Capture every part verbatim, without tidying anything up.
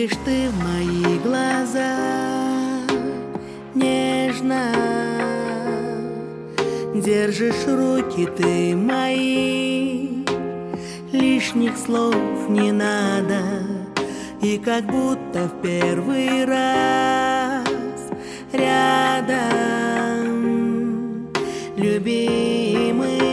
смотришь ты в мои глаза нежно, держишь руки ты мои, лишних слов не надо, и как будто в первый раз рядом, любимый.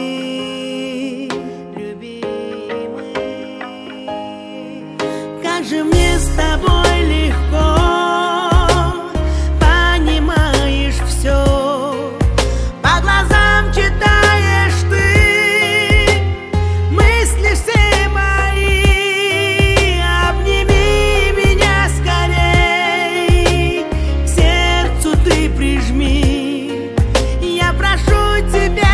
Как же мне с тобой легко, понимаешь все, по глазам читаешь ты мысли все мои. Обними меня скорей, к сердцу ты прижми, я прошу тебя.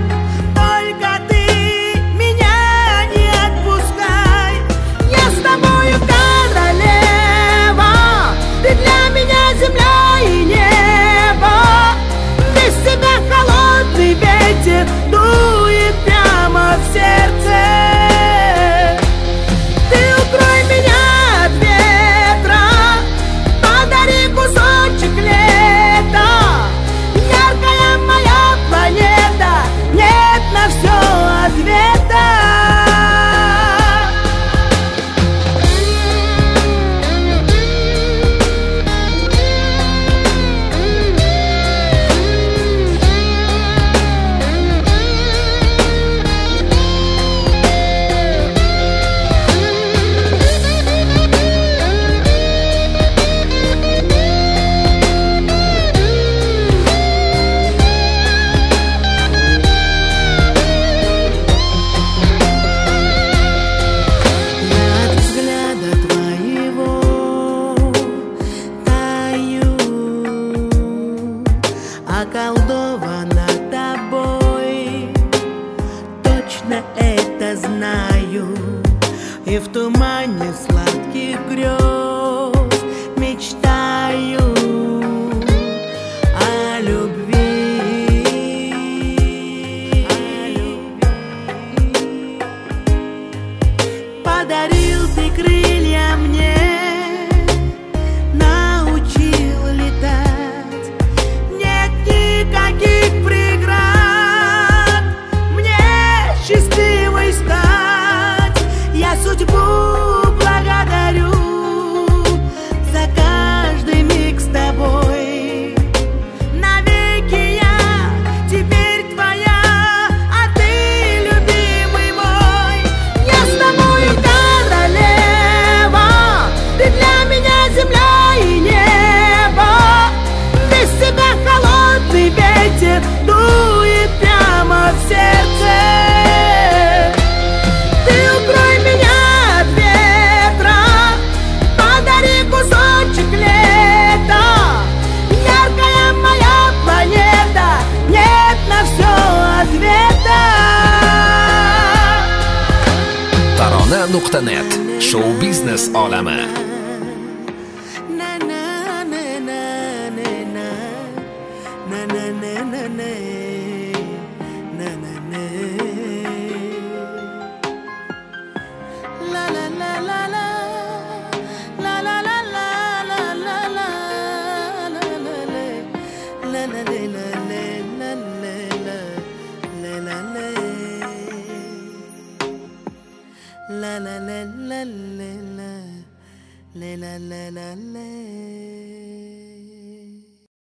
Ветер дует прямо в сердце. Ты укрой меня от ветра, подари кусочек лета. Яркая моя планета, нет на все ответа. Околдована тобой, точно это знаю, и в тумане сладких грез мечтаю о любви, о любви. Подарил ты крылья мне, научил летать. Никаких преград мне счастливой стать. Я судьбу благодарю за каждый миг с тобой. Навеки я теперь твоя, а ты любимый мой. Я с тобой королева, ты для меня земля и небо. Без тебя холодный ветер дует прямо в сердце. Ты укрой меня от ветра, подари кусочек лета. Яркая моя планета, нет на все ответа. Tarona nuqta net shou-biznes olami. La la la la la la la la la la la.